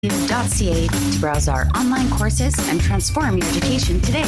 .ca to browse our online courses and transform your education today.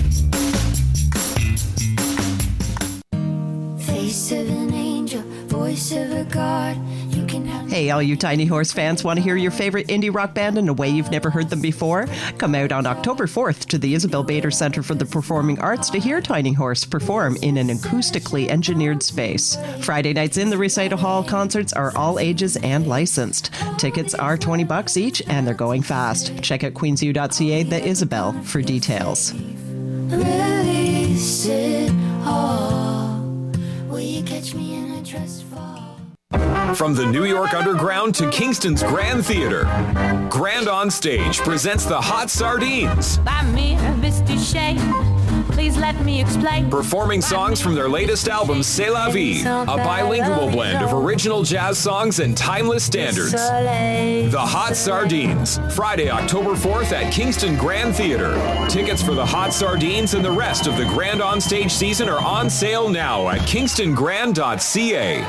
Face of an angel, voice of a god. Hey, all you Tiny Horse fans, want to hear your favorite indie rock band in a way you've never heard them before? Come out on October 4th to the Isabel Bader Center for the Performing Arts to hear Tiny Horse perform in an acoustically engineered space. Friday nights in the Recital Hall concerts are all ages and licensed. Tickets are $20 each and they're going fast. Check out queensu.ca, the Isabel, for details. Release it all. Will you catch me in a trust fall? From the New York Underground to Kingston's Grand Theater, Grand on Stage presents the Hot Sardines. Buy me a biscuit shake. Please let me explain. Performing songs from their latest album, C'est La Vie, a bilingual blend of original jazz songs and timeless standards. The Hot Sardines, Friday, October 4th at Kingston Grand Theater. Tickets for the Hot Sardines and the rest of the Grand on Stage season are on sale now at kingstongrand.ca.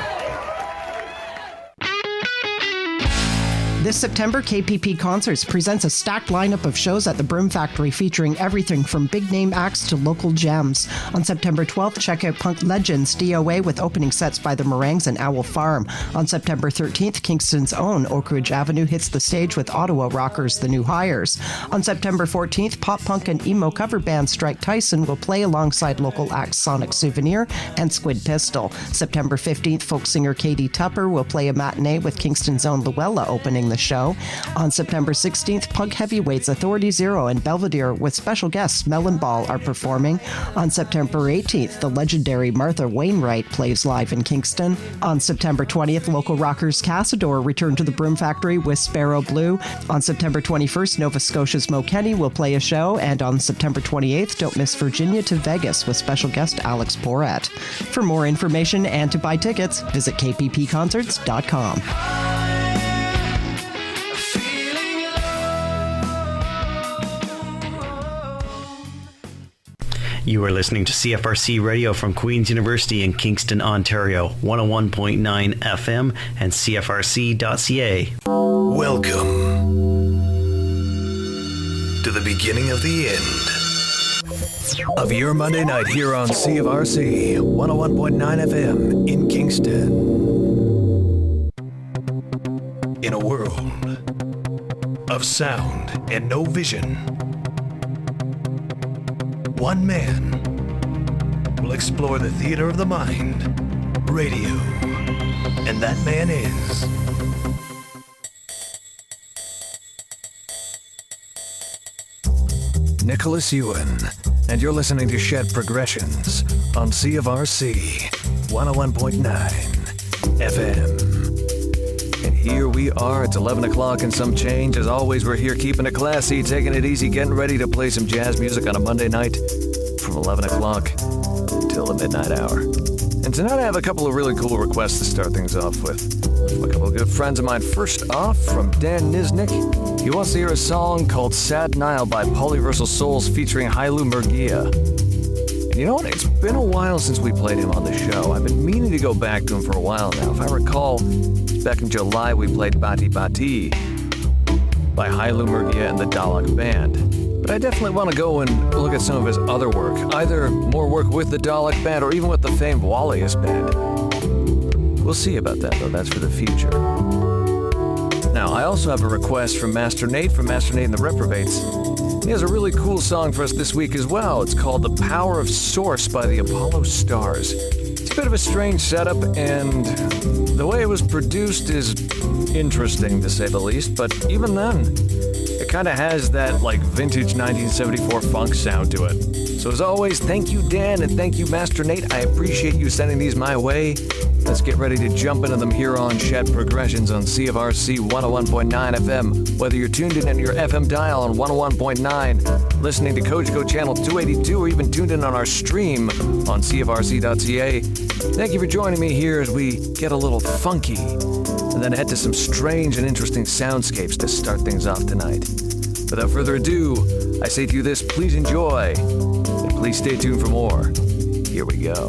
This September, KPP Concerts presents a stacked lineup of shows at the Broom Factory featuring everything from big-name acts to local gems. On September 12th, check out Punk Legends DOA with opening sets by the Meringues and Owl Farm. On September 13th, Kingston's own Oak Ridge Avenue hits the stage with Ottawa rockers The New Hires. On September 14th, pop-punk and emo cover band Strike Tyson will play alongside local acts Sonic Souvenir and Squid Pistol. September 15th, folk singer Katie Tupper will play a matinee with Kingston's own Luella opening the show. On September 16th, punk heavyweights Authority Zero and Belvedere with special guests Melon Ball are performing. On September 18th, the legendary Martha Wainwright plays live in Kingston. On September 20th, local rockers Cassador return to the Broom Factory with Sparrow Blue. On September 21st, Nova Scotia's Mo Kenny will play a show, and on September 28th, don't miss Virginia to Vegas with special guest Alex Porat. For more information and to buy tickets, visit kppconcerts.com. You are listening to CFRC Radio from Queen's University in Kingston, Ontario, 101.9 FM and CFRC.ca. Welcome to the beginning of the end of your Monday night here on CFRC 101.9 FM in Kingston. In a world of sound and no vision, one man will explore the theater of the mind, radio, and that man is Nicholas Ewan, and you're listening to Shed Progressions on CFRC 101.9 FM. And here we are, it's 11 o'clock and some change. As always, we're here keeping it classy, taking it easy, getting ready to play some jazz music on a Monday night from 11 o'clock until the midnight hour. And tonight I have a couple of really cool requests to start things off with. From a couple of good friends of mine. First off, from Dan Niznik. He wants to hear a song called Sad Nile by Polyversal Souls featuring Hailu Murgia. And you know what? It's been a while since we played him on the show. I've been meaning to go back to him for a while now. If I recall, back in July we played Bati Bati by Hailu Murgia and the Dalek Band. But I definitely want to go and look at some of his other work, either more work with the Dalek Band or even with the famed Wallius Band. We'll see about that, though. That's for the future. Now, I also have a request from Master Nate and the Reprobates. He has a really cool song for us this week as well. It's called The Power of Source by the Apollo Stars. It's a bit of a strange setup, and the way it was produced is interesting, to say the least, but even then, it kind of has that, like, vintage 1974 funk sound to it. So as always, thank you, Dan, and thank you, Master Nate. I appreciate you sending these my way. Let's get ready to jump into them here on Shed Progressions on CFRC 101.9 FM. Whether you're tuned in on your FM dial on 101.9, listening to Cogeco Channel 282, or even tuned in on our stream on CFRC.ca, thank you for joining me here as we get a little funky and then head to some strange and interesting soundscapes to start things off tonight. Without further ado, I say to you this, please enjoy, and please stay tuned for more. Here we go.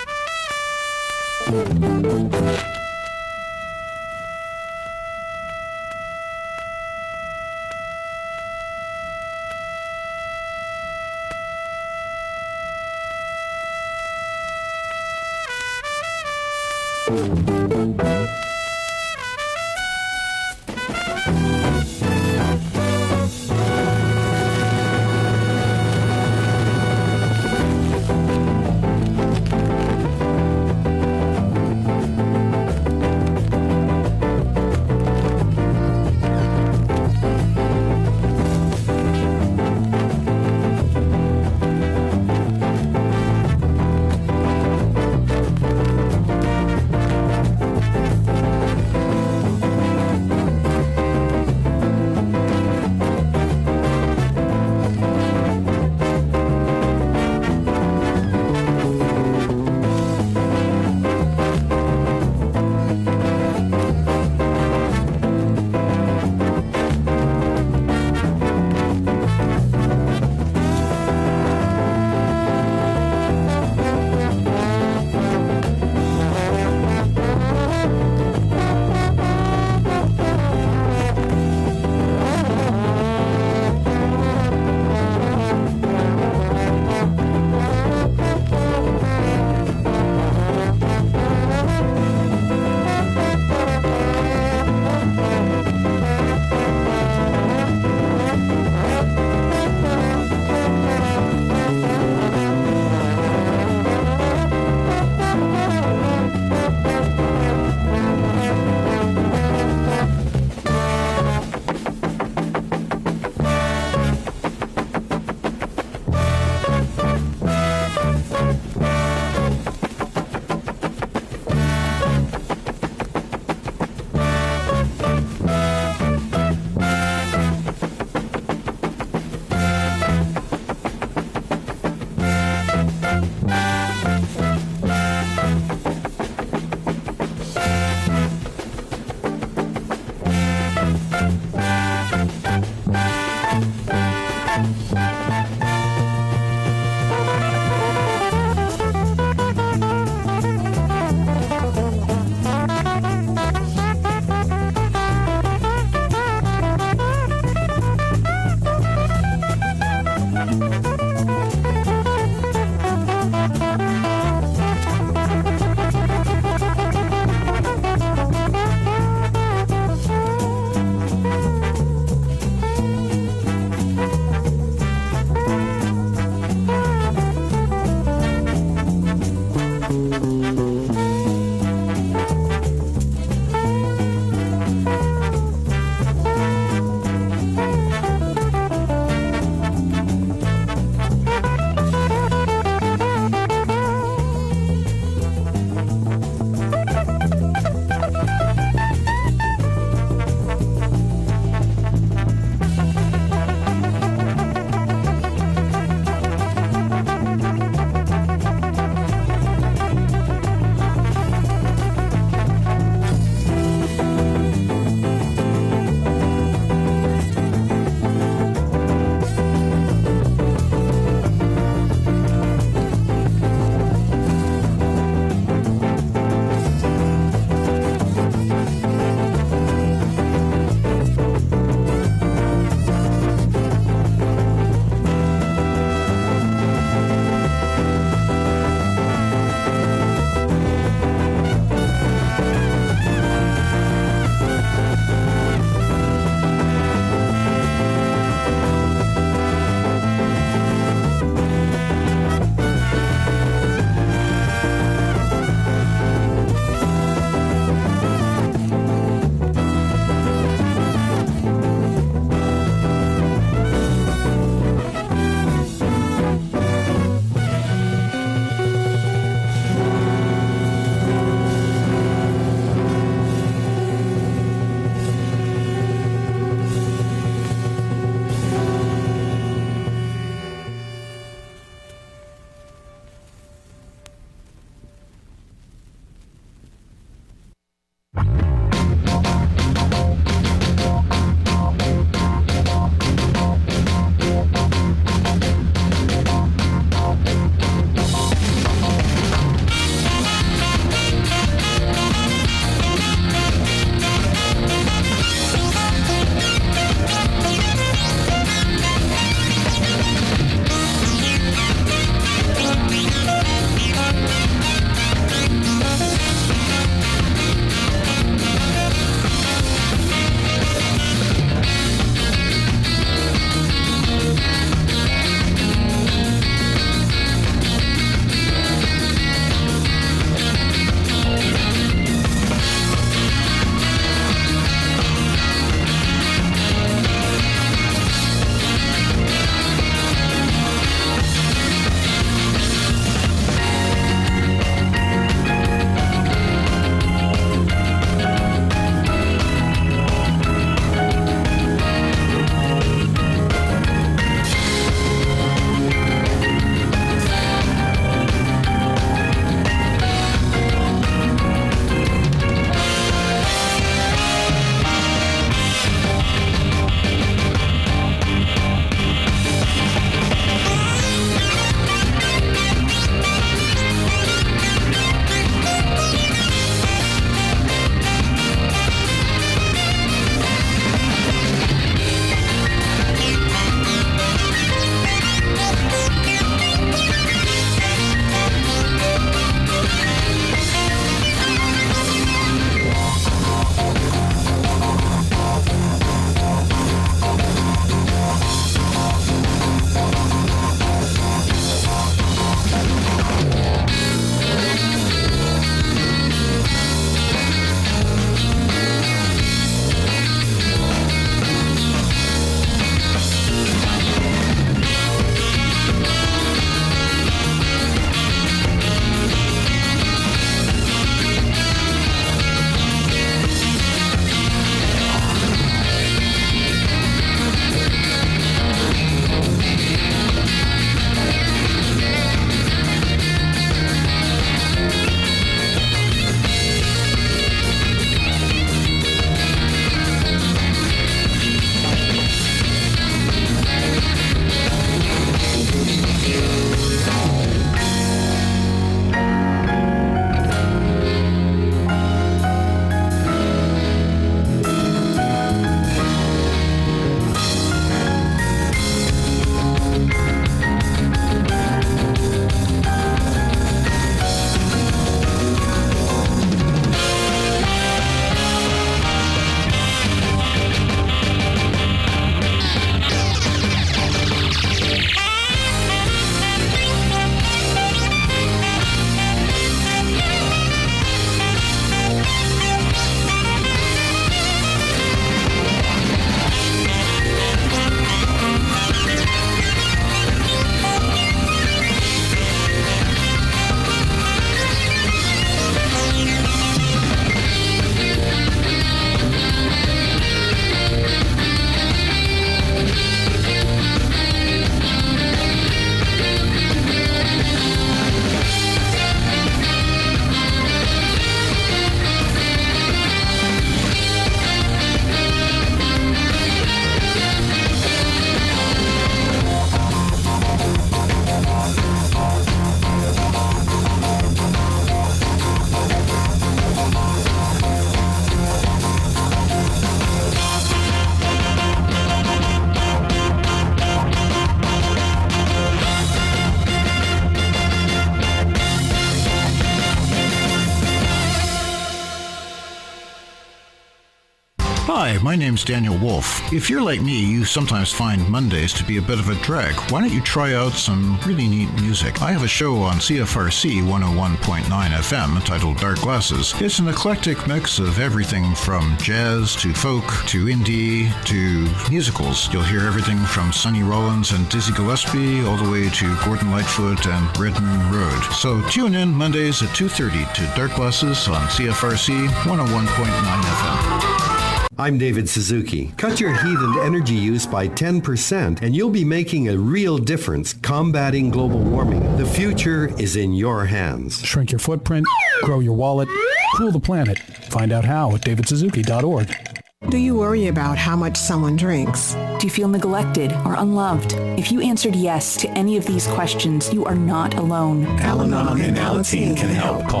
Hi, my name's Daniel Wolf. If you're like me, you sometimes find Mondays to be a bit of a drag. Why don't you try out some really neat music? I have a show on CFRC 101.9 FM entitled Dark Glasses. It's an eclectic mix of everything from jazz to folk to indie to musicals. You'll hear everything from Sonny Rollins and Dizzy Gillespie all the way to Gordon Lightfoot and Redden Road. So tune in Mondays at 2:30 to Dark Glasses on CFRC 101.9 FM. I'm David Suzuki. Cut your heat and energy use by 10% and you'll be making a real difference combating global warming. The future is in your hands. Shrink your footprint, grow your wallet, cool the planet. Find out how at davidsuzuki.org. Do you worry about how much someone drinks? Do you feel neglected or unloved? If you answered yes to any of these questions, you are not alone. Al-Anon and Alateen can help. Call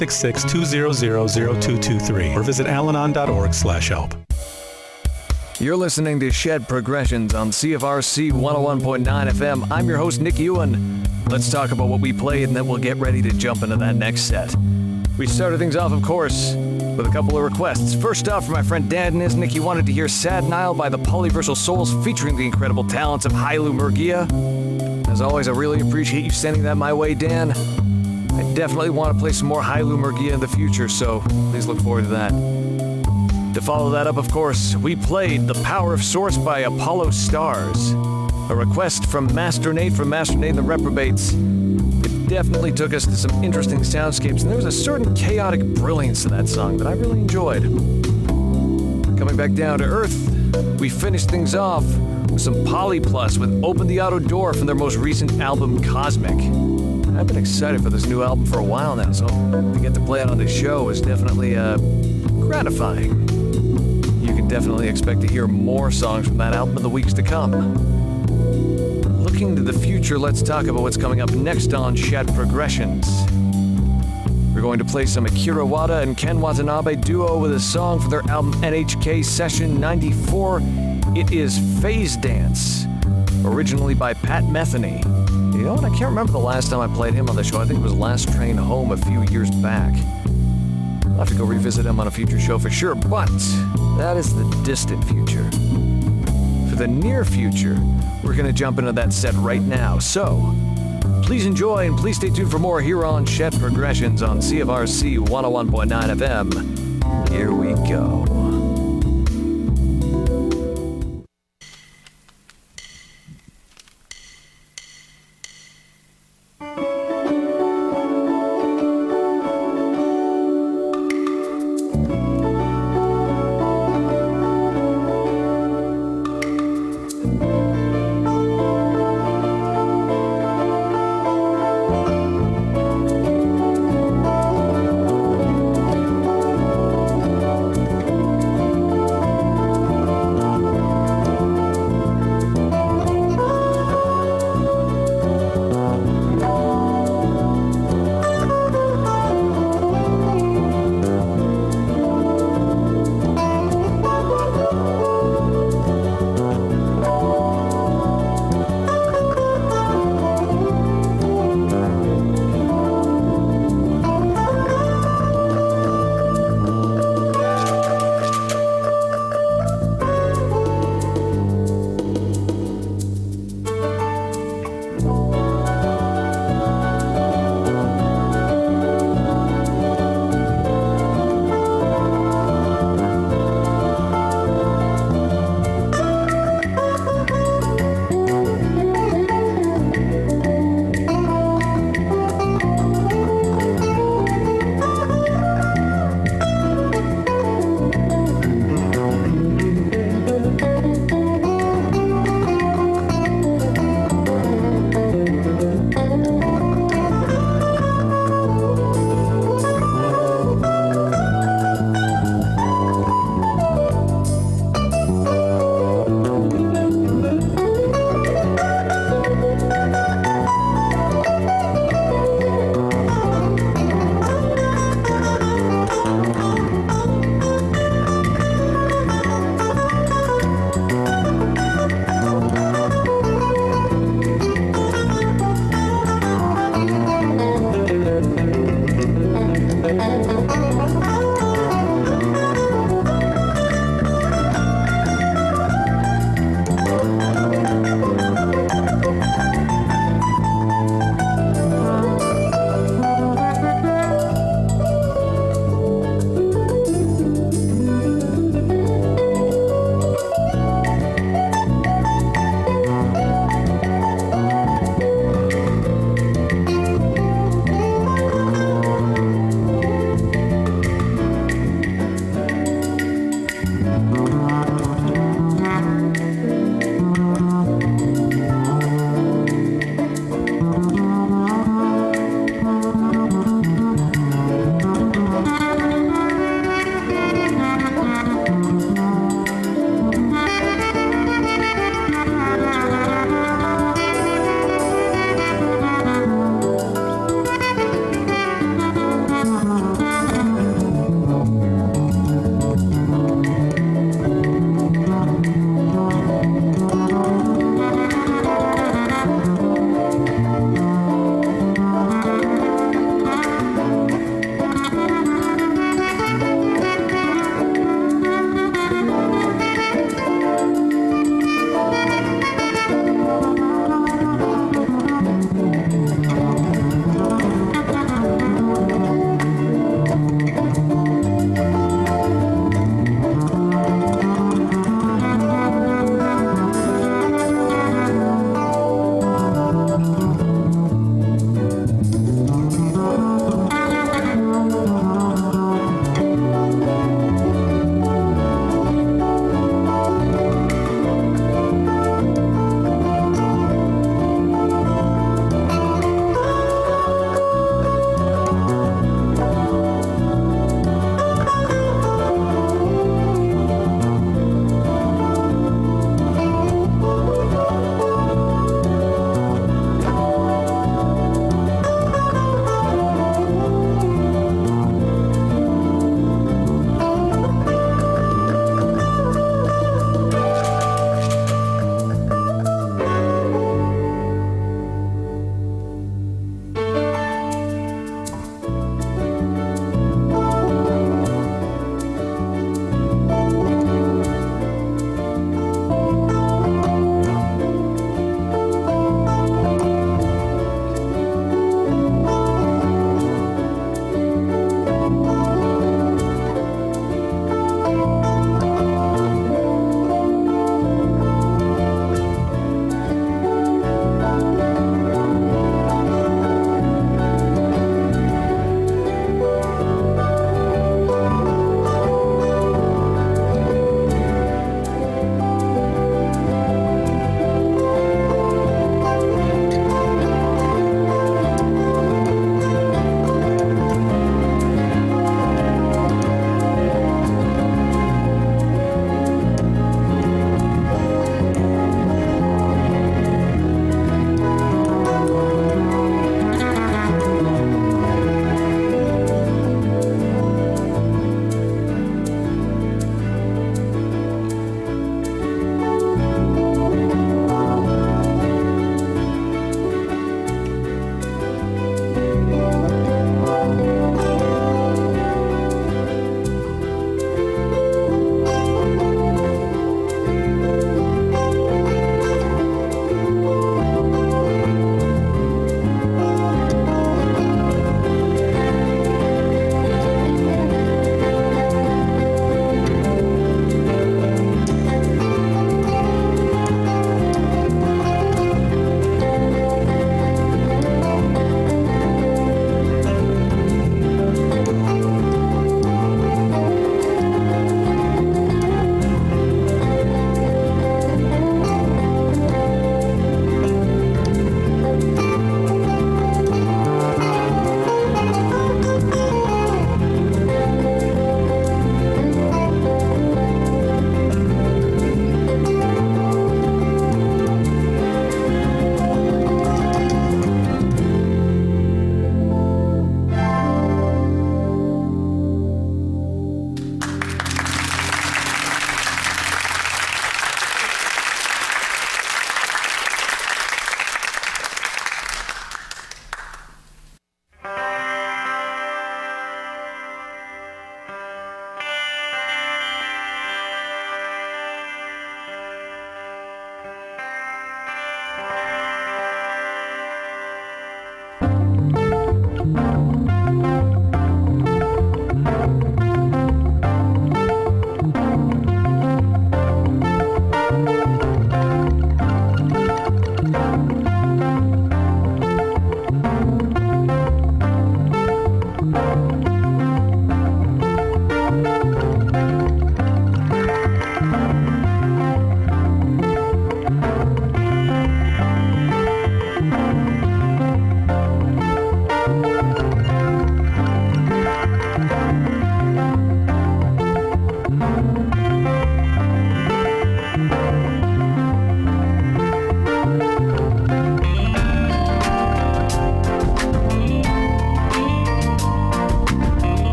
1-866-200-0223 or visit alanon.org/help. You're listening to Shed Progressions on CFRC 101.9 FM. I'm your host, Nick Ewan. Let's talk about what we played and then we'll get ready to jump into that next set. We started things off, of course, with a couple of requests. First off, from my friend Dan Nisnik, he wanted to hear Sad Nile by the Polyversal Souls featuring the incredible talents of Hailu Murgia. As always, I really appreciate you sending that my way, Dan. I definitely want to play some more Hailu Murgia in the future, so please look forward to that. To follow that up, of course, we played The Power of Source by Apollo Stars. A request from Master Nate and the Reprobates. It definitely took us to some interesting soundscapes, and there was a certain chaotic brilliance to that song that I really enjoyed. Coming back down to earth, we finished things off with some Polyplus with Open the Auto Door from their most recent album, Cosmic. I've been excited for this new album for a while now, so to get to play it on this show is definitely gratifying. You can definitely expect to hear more songs from that album in the weeks to come. Looking to the future, let's talk about what's coming up next on Shed Progressions. We're going to play some Akira Wada and Ken Watanabe duo with a song from their album NHK Session 94. It is Phase Dance, originally by Pat Metheny. You know what, I can't remember the last time I played him on the show. I think it was Last Train Home a few years back. I'll have to go revisit him on a future show for sure, but that is the distant future. For the near future, we're going to jump into that set right now. So, please enjoy and please stay tuned for more here on Shed Progressions on CFRC 101.9 FM. Here we go.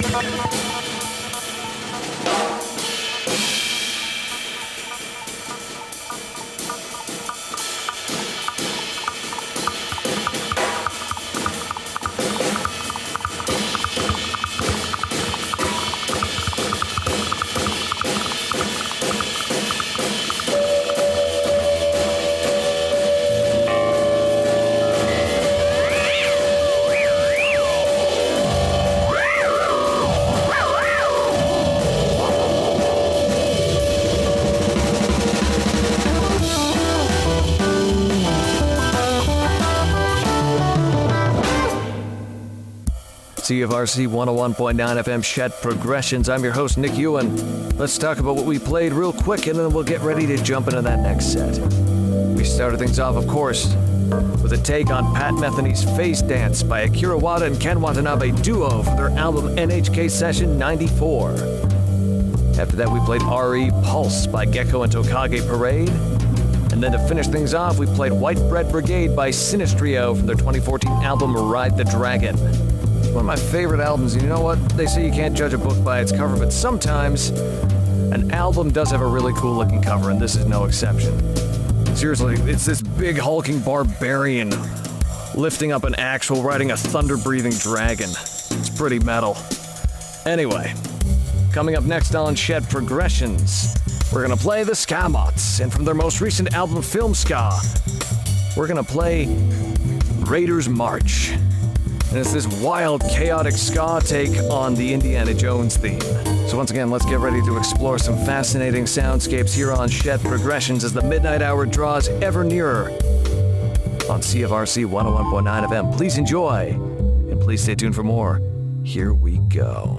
CFRC 101.9 FM Shed Progressions. I'm your host, Nick Ewan. Let's talk about what we played real quick, and then we'll get ready to jump into that next set. We started things off, of course, with a take on Pat Metheny's Face Dance by Akira Wada and Ken Watanabe duo for their album NHK Session 94. After that, we played RE Pulse by Gecko and Tokage Parade. And then to finish things off, we played White Bread Brigade by Sinistrio from their 2014 album Ride the Dragon. It's one of my favorite albums, and you know what? They say you can't judge a book by its cover, but sometimes an album does have a really cool looking cover, and this is no exception. Seriously, it's this big hulking barbarian lifting up an axe while riding a thunder-breathing dragon. It's pretty metal. Anyway, coming up next on Shed Progressions, we're gonna play the Ska-Mots, and from their most recent album, Film Ska, we're gonna play Raiders March. And it's this wild, chaotic ska take on the Indiana Jones theme. So once again, let's get ready to explore some fascinating soundscapes here on Shed Progressions as the midnight hour draws ever nearer on CFRC 101.9 FM. Please enjoy, and please stay tuned for more. Here we go.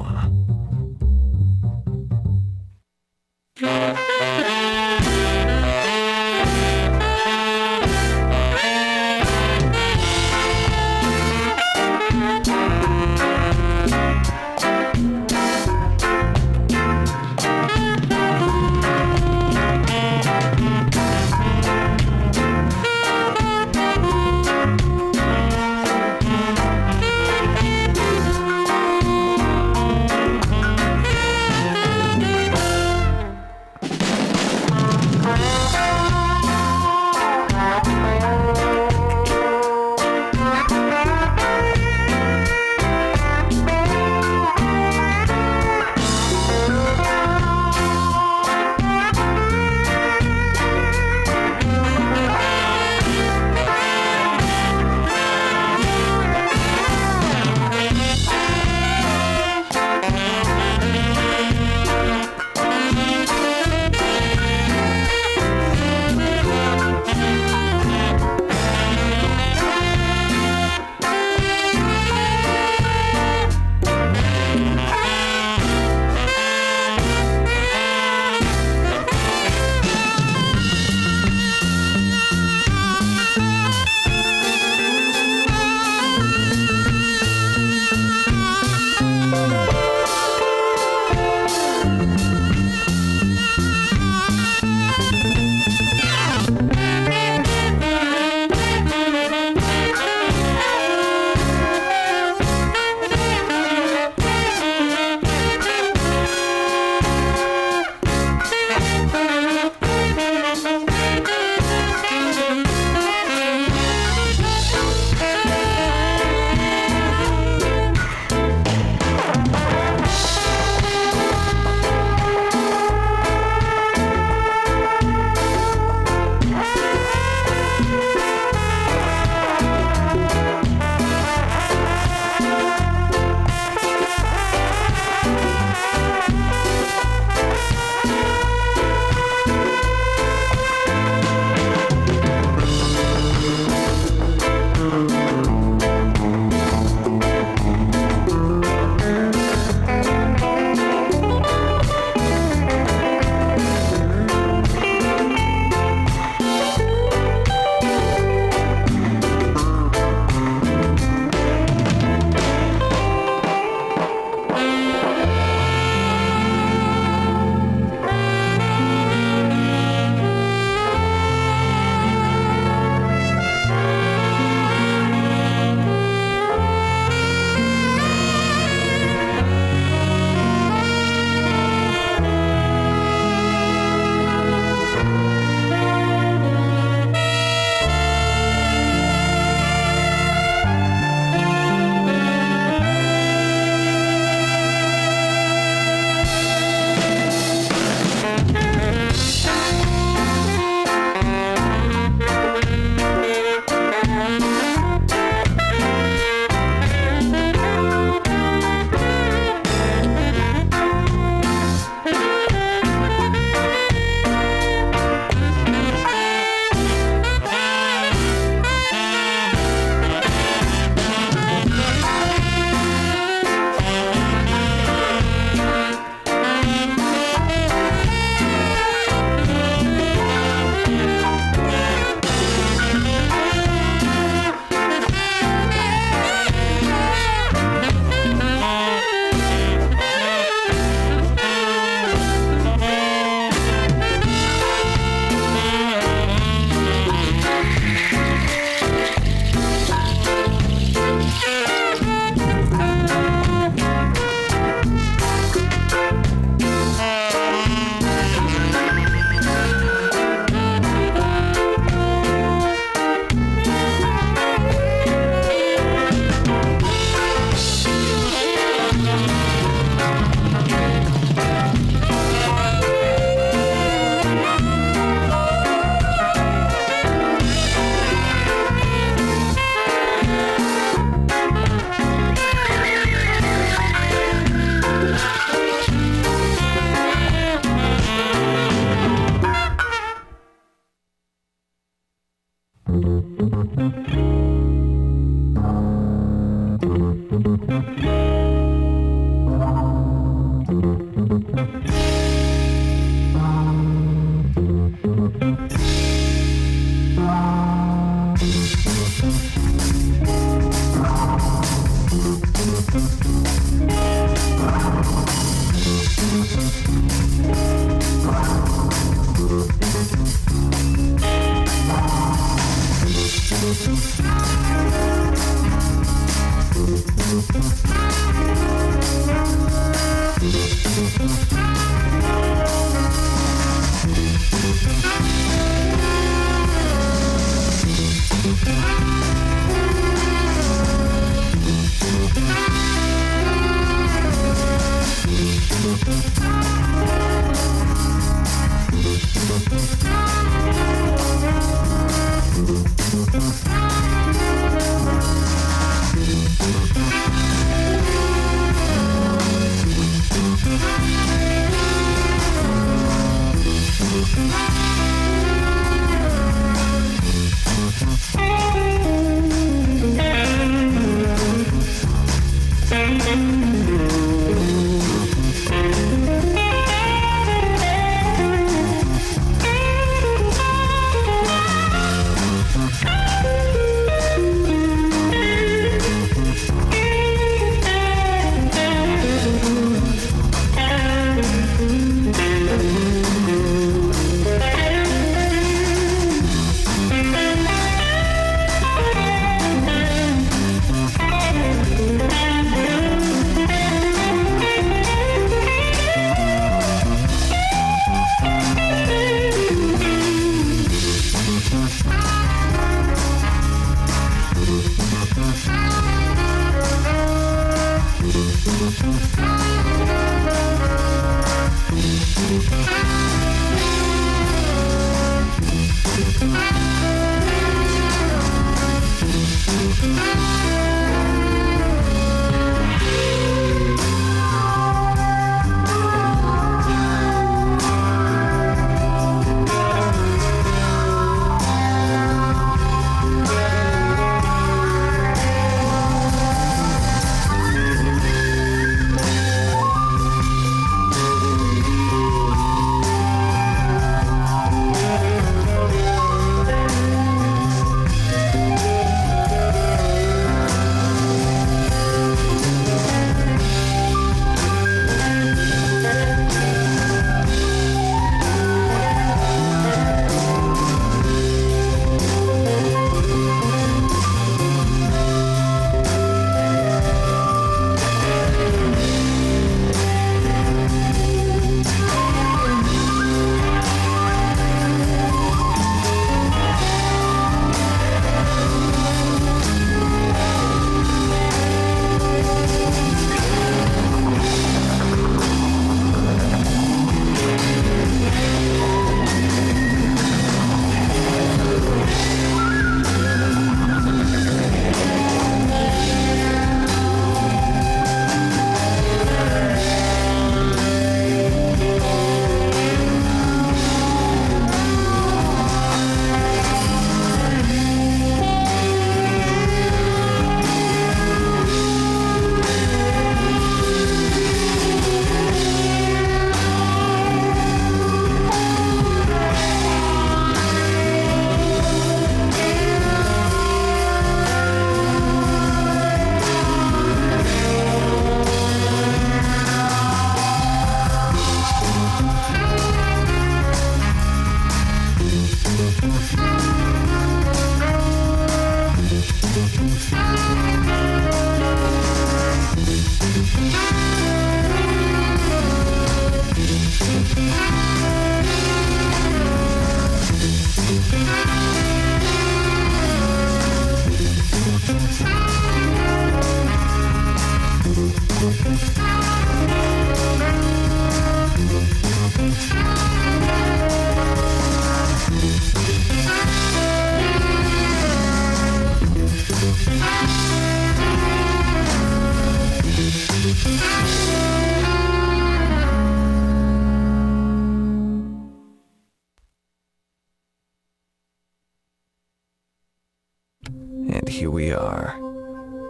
And here we are,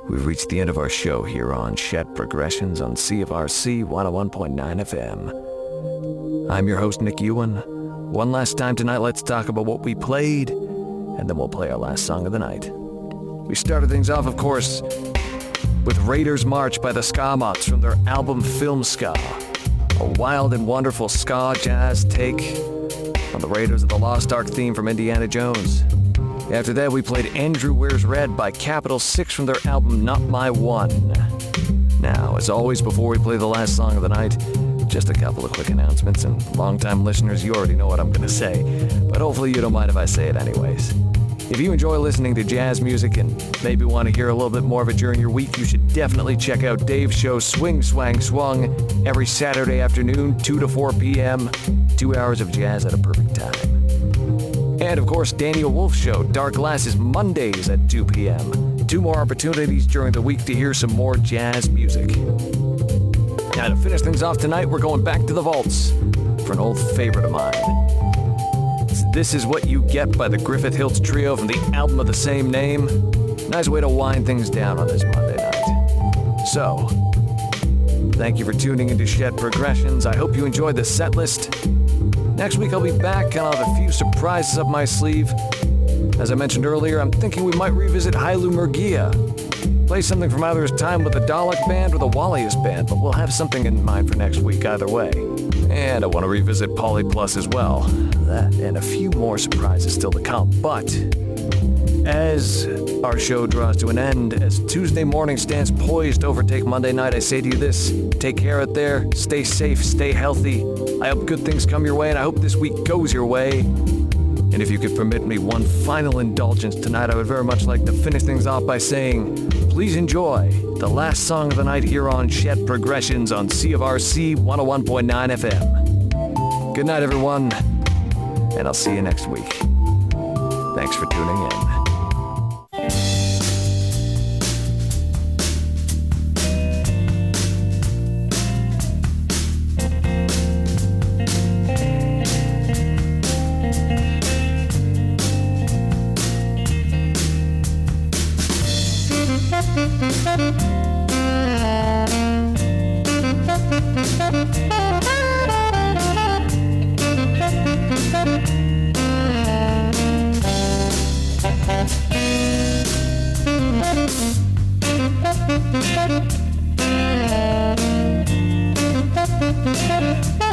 We've reached the end of our show here on Chet Progressions on CFRC 101.9 FM. I'm your host, Nick Ewan. One last time tonight, let's talk about what we played, and then we'll play our last song of the night. We started things off, of course, with Raiders March by the Ska Mots from their album Film Ska, a wild and wonderful ska jazz take on the Raiders of the Lost Ark theme from Indiana Jones. After that, we played Andrew Wears Red by Capital Six from their album Not My One. Now, as always, before we play the last song of the night, just a couple of quick announcements, and longtime listeners, you already know what I'm going to say, but hopefully you don't mind if I say it anyways. If you enjoy listening to jazz music and maybe want to hear a little bit more of it during your week, you should definitely check out Dave's show Swing Swang Swung every Saturday afternoon, 2 to 4 p.m., 2 hours of jazz at a perfect time. And of course, Daniel Wolf's show, Dark Glasses, Mondays at 2 p.m. 2 more opportunities during the week to hear some more jazz music. Now, to finish things off tonight, we're going back to the vaults for an old favorite of mine. This Is What You Get by the Griffith Hills Trio from the album of the same name. Nice way to wind things down on this Monday night. So, thank you for tuning into Chet Progressions. I hope you enjoyed the set list. Next week, I'll be back and I'll have a few surprises up my sleeve. As I mentioned earlier, I'm thinking we might revisit Hailu Murgia. Play something from either his time with the Dalek Band or the Wallius Band, but we'll have something in mind for next week either way. And I want to revisit Poly Plus as well. That and a few more surprises still to come. But as our show draws to an end, as Tuesday morning stands poised to overtake Monday night, I say to you this: take care out there, stay safe, stay healthy. I hope good things come your way, and I hope this week goes your way. And if you could permit me one final indulgence tonight, I would very much like to finish things off by saying, please enjoy the last song of the night here on Chet Progressions on CFRC 101.9 FM. Good night, everyone, and I'll see you next week. Thanks for tuning in. Thank you.